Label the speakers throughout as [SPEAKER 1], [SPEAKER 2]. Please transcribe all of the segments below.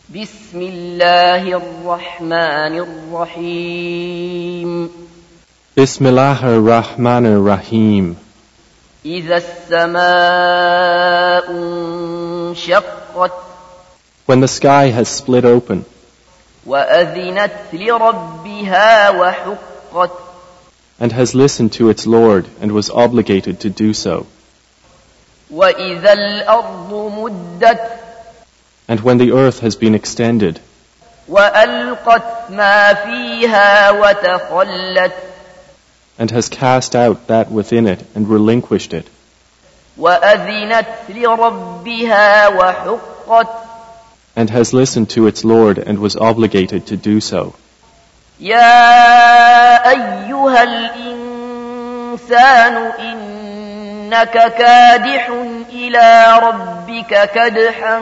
[SPEAKER 1] بسم الله الرحمن الرحيم
[SPEAKER 2] Bismillahir Rahmanir Rahim.
[SPEAKER 1] إذا السماء انشقت
[SPEAKER 2] When the sky has split open
[SPEAKER 1] وأذنت لربها وحقت
[SPEAKER 2] and has listened to its Lord and was obligated to do so,
[SPEAKER 1] وإذا الأرض مدت
[SPEAKER 2] and when the earth has been extended
[SPEAKER 1] وألقت ما فيها وتخلت
[SPEAKER 2] and has cast out that within it and relinquished it,
[SPEAKER 1] وأذنت لربها وحقت
[SPEAKER 2] and has listened to its Lord and was obligated to do so.
[SPEAKER 1] يا أيها الإنسان إنك كادح إلى ربك كدحا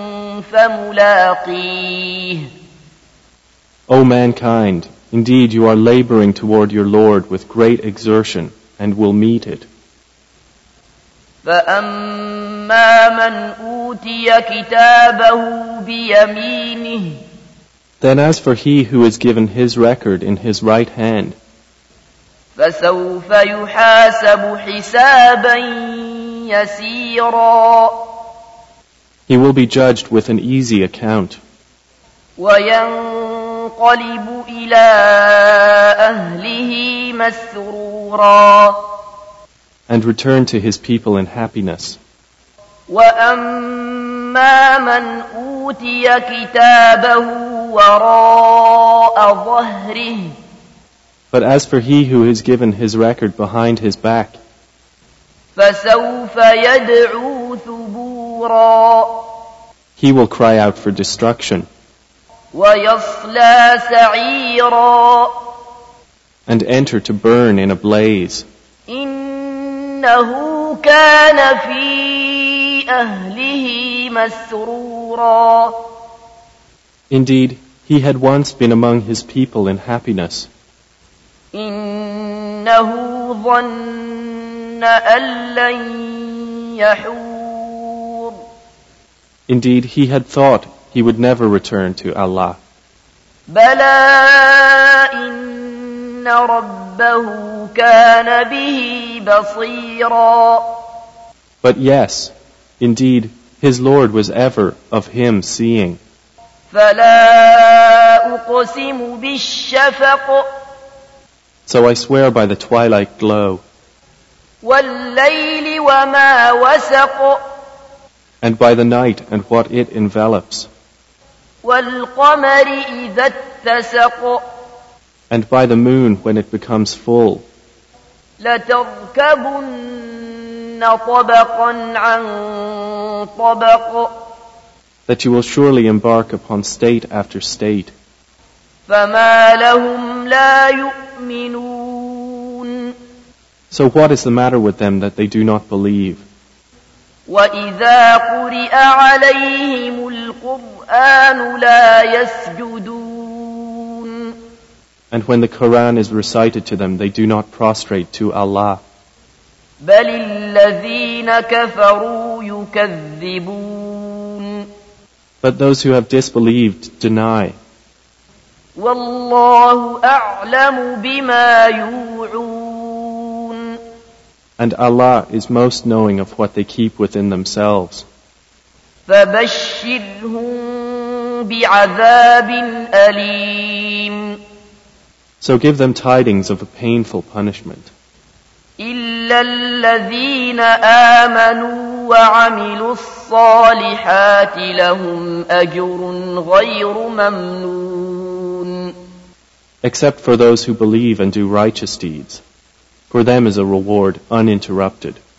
[SPEAKER 1] فملاقيه.
[SPEAKER 2] O mankind, indeed you are laboring toward your Lord with great exertion and will meet it.
[SPEAKER 1] فأما من أوتي كتابه بيمينه
[SPEAKER 2] Then as for he who is given his record in his right hand,
[SPEAKER 1] فسوف يحاسب حسابا يسيرا
[SPEAKER 2] he will be judged with an easy account,
[SPEAKER 1] وينقلب إلى أهله مسرورا
[SPEAKER 2] and return to his people in happiness.
[SPEAKER 1] وأما من أوتي كتابه وراء ظهره
[SPEAKER 2] But as for he who is given his record behind his back,
[SPEAKER 1] فسوف يدعو ثبورا
[SPEAKER 2] he will cry out for destruction
[SPEAKER 1] ويصلى سعيرا
[SPEAKER 2] and enter to burn in a blaze.
[SPEAKER 1] إنه كان في أهله مسرورا
[SPEAKER 2] Indeed, he had once been among his people in happiness.
[SPEAKER 1] إنه ظن أن لن يحور
[SPEAKER 2] Indeed, he had thought he would never return to Allah.
[SPEAKER 1] بلى إن ربه كان به بصيرا
[SPEAKER 2] But yes, indeed, his Lord was ever of him seeing.
[SPEAKER 1] فلا أقسم بالشفق
[SPEAKER 2] So I swear by the twilight glow,
[SPEAKER 1] والليل وما وسق
[SPEAKER 2] and by the night and what it envelops,
[SPEAKER 1] والقمر إذا اتسق
[SPEAKER 2] and by the moon when it becomes full,
[SPEAKER 1] لتركبن طبقا عن طبق
[SPEAKER 2] that you will surely embark upon state after state.
[SPEAKER 1] فما لهم لا يؤمنون
[SPEAKER 2] So what is the matter with them that they do not believe?
[SPEAKER 1] وإذا قرئ عليهم القرآن لا يسجدون
[SPEAKER 2] And when the Quran is recited to them, they do not prostrate to Allah.
[SPEAKER 1] بل الذين كفروا يكذبون
[SPEAKER 2] But those who have disbelieved deny.
[SPEAKER 1] والله أعلم بما يوعون
[SPEAKER 2] And Allah is most knowing of what they keep within themselves.
[SPEAKER 1] فبشرهم بعذاب أليم
[SPEAKER 2] So give them tidings of a painful punishment.
[SPEAKER 1] إلا الذين آمنوا وعملوا الصالحات لهم أجر غير ممنون
[SPEAKER 2] Except for those who believe and do righteous deeds. For them is a reward uninterrupted.